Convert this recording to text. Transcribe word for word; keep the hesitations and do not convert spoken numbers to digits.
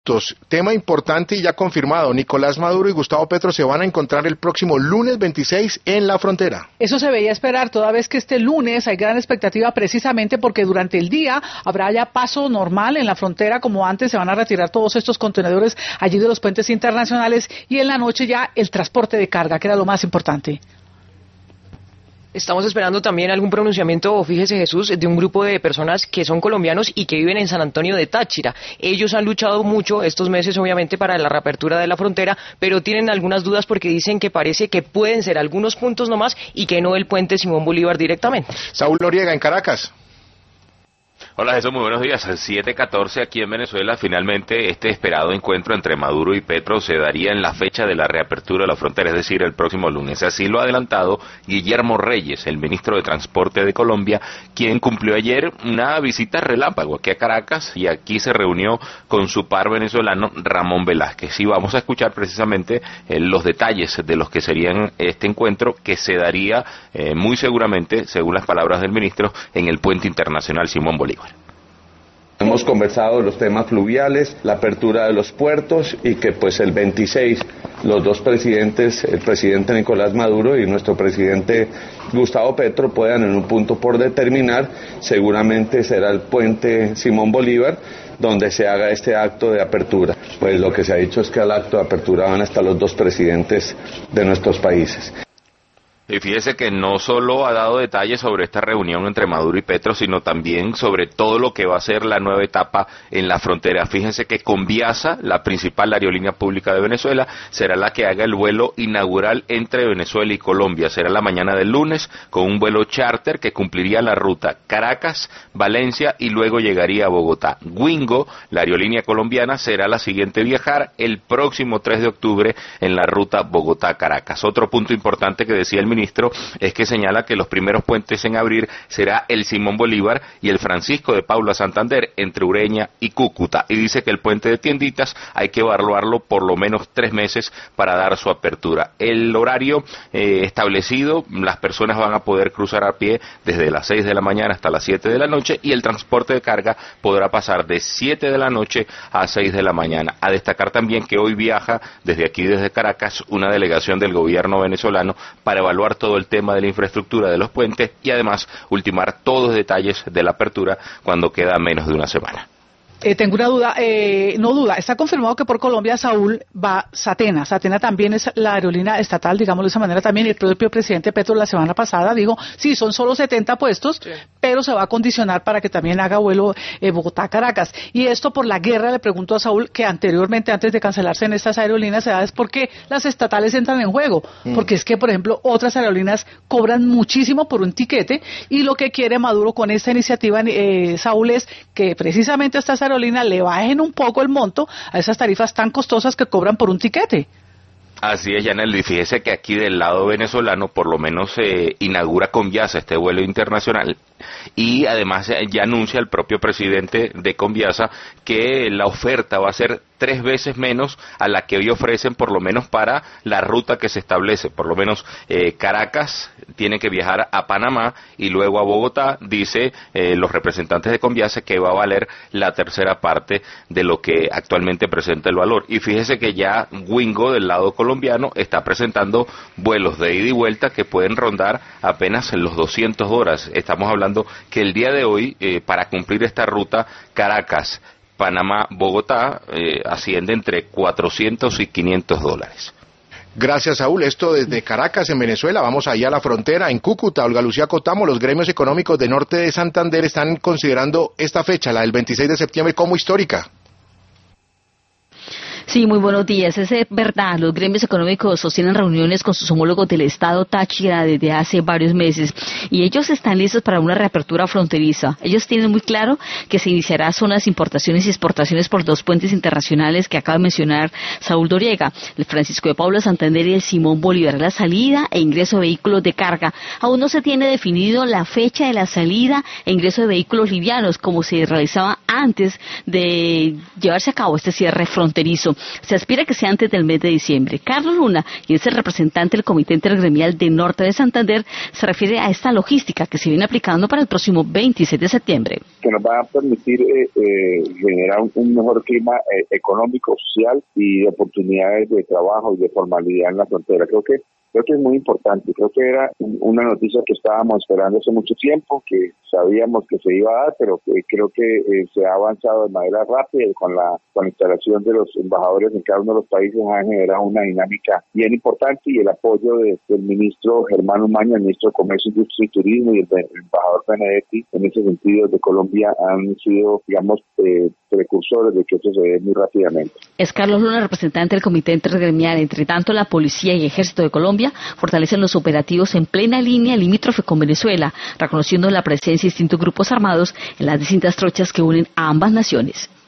sustos. Tema importante y ya confirmado. Nicolás Maduro y Gustavo Petro se van a encontrar el próximo lunes veintiséis en la frontera. Eso se veía esperar, toda vez que este lunes hay gran expectativa precisamente porque durante el día habrá ya paso normal en la frontera como antes, se van a retirar todos estos contenedores allí de los puentes internacionales y en la noche ya el transporte de carga, que era lo más importante. Estamos esperando también algún pronunciamiento, fíjese Jesús, de un grupo de personas que son colombianos y que viven en San Antonio de Táchira. Ellos han luchado mucho estos meses, obviamente, para la reapertura de la frontera, pero tienen algunas dudas porque dicen que parece que pueden ser algunos puntos nomás y que no el puente Simón Bolívar directamente. Saúl Noriega, en Caracas. Hola Jesús, muy buenos días. siete catorce aquí en Venezuela. Finalmente este esperado encuentro entre Maduro y Petro se daría en la fecha de la reapertura de la frontera, es decir, el próximo lunes. Así lo ha adelantado Guillermo Reyes, el ministro de Transporte de Colombia, quien cumplió ayer una visita relámpago aquí a Caracas y aquí se reunió con su par venezolano Ramón Velázquez. Y vamos a escuchar precisamente eh, los detalles de los que serían este encuentro que se daría eh, muy seguramente, según las palabras del ministro, en el puente internacional Simón Bolívar. Hemos conversado los temas fluviales, la apertura de los puertos y que pues el veintiséis los dos presidentes, el presidente Nicolás Maduro y nuestro presidente Gustavo Petro puedan en un punto por determinar, seguramente será el puente Simón Bolívar, donde se haga este acto de apertura. Pues lo que se ha dicho es que al acto de apertura van a estar los dos presidentes de nuestros países. Y fíjese que no solo ha dado detalles sobre esta reunión entre Maduro y Petro, sino también sobre todo lo que va a ser la nueva etapa en la frontera. Fíjense que Conviasa, la principal aerolínea pública de Venezuela, será la que haga el vuelo inaugural entre Venezuela y Colombia. Será la mañana del lunes con un vuelo charter que cumpliría la ruta Caracas, Valencia y luego llegaría a Bogotá. Wingo, la aerolínea colombiana, será la siguiente a viajar el próximo tres de octubre en la ruta Bogotá-Caracas. Otro punto importante que decía el ministro ministro es que señala que los primeros puentes en abrir será el Simón Bolívar y el Francisco de Paula Santander entre Ureña y Cúcuta, y dice que el puente de Tienditas hay que evaluarlo por lo menos tres meses para dar su apertura. El horario eh, establecido, las personas van a poder cruzar a pie desde las seis de la mañana hasta las siete de la noche y el transporte de carga podrá pasar de siete de la noche a seis de la mañana. A destacar también que hoy viaja desde aquí, desde Caracas, una delegación del gobierno venezolano para evaluar todo el tema de la infraestructura de los puentes y además ultimar todos los detalles de la apertura cuando queda menos de una semana. Eh, tengo una duda, eh, no duda, está confirmado que por Colombia, Saúl, va Satena. Satena también es la aerolínea estatal, digámoslo de esa manera, también el propio presidente Petro la semana pasada dijo, sí, son solo setenta puestos, sí, pero se va a condicionar para que también haga vuelo eh, Bogotá-Caracas. Y esto por la guerra, le pregunto a Saúl, que anteriormente, antes de cancelarse en estas aerolíneas, se da es porque las estatales entran en juego, mm. porque es que, por ejemplo, otras aerolíneas cobran muchísimo por un tiquete, y lo que quiere Maduro con esta iniciativa, eh, Saúl, es que precisamente estas aerolíneas le bajen un poco el monto a esas tarifas tan costosas que cobran por un tiquete. Así es, Yanel, fíjese que aquí del lado venezolano por lo menos se eh, inaugura Conviasa este vuelo internacional y además eh, ya anuncia el propio presidente de Conviasa que la oferta va a ser tres veces menos a la que hoy ofrecen, por lo menos para la ruta que se establece. Por lo menos eh, Caracas tiene que viajar a Panamá y luego a Bogotá, dice eh, los representantes de Conviasa que va a valer la tercera parte de lo que actualmente presenta el valor. Y fíjese que ya Wingo del lado colombiano está presentando vuelos de ida y vuelta que pueden rondar apenas en los doscientos dólares. Estamos hablando que el día de hoy, eh, para cumplir esta ruta Caracas, Panamá, Bogotá, eh, asciende entre cuatrocientos y quinientos dólares. Gracias, Saúl. Esto desde Caracas, en Venezuela. Vamos allá a la frontera, en Cúcuta. Olga Lucía Cotamo, los gremios económicos de Norte de Santander están considerando esta fecha, la del veintiséis de septiembre, como histórica. Sí, muy buenos días. Es verdad, los gremios económicos sostienen reuniones con sus homólogos del Estado Táchira desde hace varios meses y ellos están listos para una reapertura fronteriza. Ellos tienen muy claro que se iniciará zonas de importaciones y exportaciones por dos puentes internacionales que acaba de mencionar Saúl Noriega, el Francisco de Paula Santander y el Simón Bolívar, la salida e ingreso de vehículos de carga. Aún no se tiene definido la fecha de la salida e ingreso de vehículos livianos como se realizaba antes de llevarse a cabo este cierre fronterizo. Se aspira que sea antes del mes de diciembre. Carlos Luna, quien es el representante del Comité Intergremial de Norte de Santander, se refiere a esta logística que se viene aplicando para el próximo veintiséis de septiembre. Que nos va a permitir eh, eh, generar un, un mejor clima eh, económico, social y de oportunidades de trabajo y de formalidad en la frontera. Creo que Creo que es muy importante, creo que era una noticia que estábamos esperando hace mucho tiempo, que sabíamos que se iba a dar, pero que creo que eh, se ha avanzado de manera rápida y con la, con la instalación de los embajadores en cada uno de los países ha generado una dinámica bien importante, y el apoyo de, del ministro Germán Umaña, el ministro de Comercio, Industria y Turismo, y el, el embajador Benedetti, en ese sentido de Colombia, han sido, digamos, eh, precursores de que esto se dé muy rápidamente. Es Carlos Luna, representante del Comité Intergremial. Entre tanto, la Policía y Ejército de Colombia fortalecen los operativos en plena línea limítrofe con Venezuela, reconociendo la presencia de distintos grupos armados en las distintas trochas que unen a ambas naciones.